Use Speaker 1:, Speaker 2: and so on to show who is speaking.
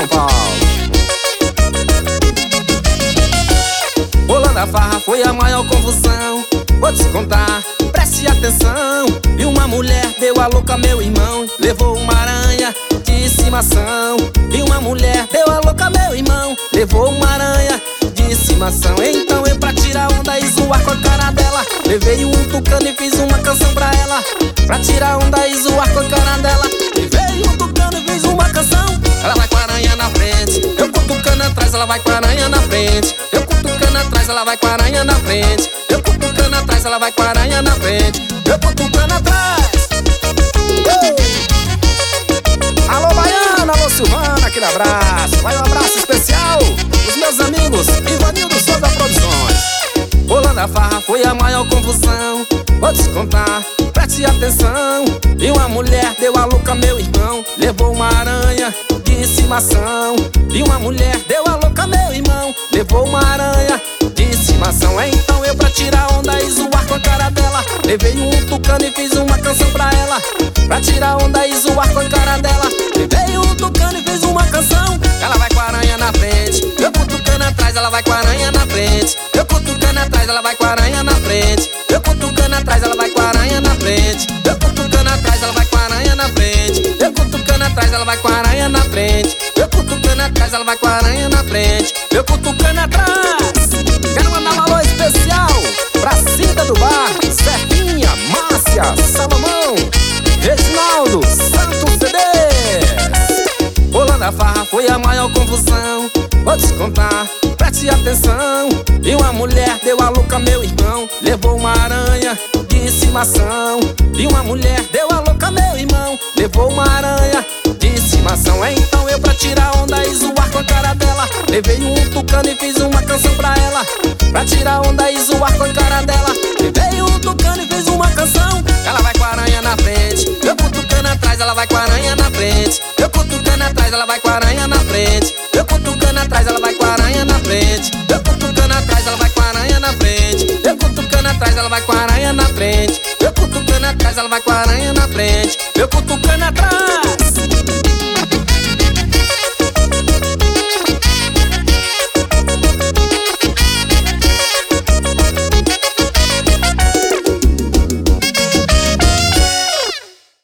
Speaker 1: São Paulo. Rolando a farra foi a maior confusão. Vou te contar, preste atenção. E uma mulher deu a louca meu irmão, levou uma aranha de estimação. E uma mulher deu a louca meu irmão, levou uma aranha de estimação. Então eu, pra tirar onda e zoar com a cara dela, levei um tucano e fiz uma canção pra ela. Pra tirar onda e zoar com a cara dela, levei um tucano e fiz uma canção. Ela vai com a aranha na frente, eu com o tucano atrás. Ela vai com a aranha na frente, eu com o tucano atrás. Ela vai com a aranha na frente, eu com o tucano atrás. Ela vai com a aranha na frente, eu com o tucano atrás. Alô Baiana, alô Silvana, aquele abraço. Vai um abraço especial os meus amigos Ivanildo Souza Produções. Rolando a farra foi a maior confusão. Vou te contar, preste atenção. E uma mulher deu a louca meu irmão, levou uma aranha de estimação. E uma mulher deu a louca meu irmão, levou uma aranha de estimação. Então eu, pra tirar onda e zoar com a cara dela, levei um tucano e fiz uma canção pra ela. Pra tirar onda e zoar com a cara dela, levei um tucano e fiz uma canção. Ela vai com a aranha na frente, eu com o tucano atrás. Ela vai com a aranha na frente, eu com o tucano atrás. Ela vai com a aranha na frente, eu com o tucano atrás. Ela vai com a aranha na frente, eu com o tucano atrás. Ela vai com a aranha na frente, eu com o tucano atrás. Ela vai com a aranha na frente, eu com o tucano atrás. Ela vai com a aranha na frente, eu com o tucano atrás. Quero mandar um alô especial pra Cida do Bar, Serrinha, Márcia, Salomão, Reginaldo, Santos CDs. Rolando a farra foi a maior confusão. Vou te contar, preste atenção. E uma mulher deu a louca meu irmão, levou uma aranha de estimação. E uma mulher deu a louca meu irmão, levou uma aranha de estimação. Então eu, pra tirar onda e zoar com a cara dela, levei um tucano e fiz uma canção pra ela. Pra tirar onda e zoar com a cara dela, levei um tucano e fiz uma canção. Ela vai com a aranha na frente, eu com o tucano atrás. Ela vai com a aranha na frente, eu com o tucano atrás. Ela vai com a aranha na frente, eu com o tucano atrás. Ela vai com a aranha na frente, eu com o tucano atrás. Ela vai com a aranha na frente, eu com o tucano atrás. Ela vai com a aranha na frente, eu com o tucano atrás. Ela vai com a aranha na frente, eu com o tucano atrás.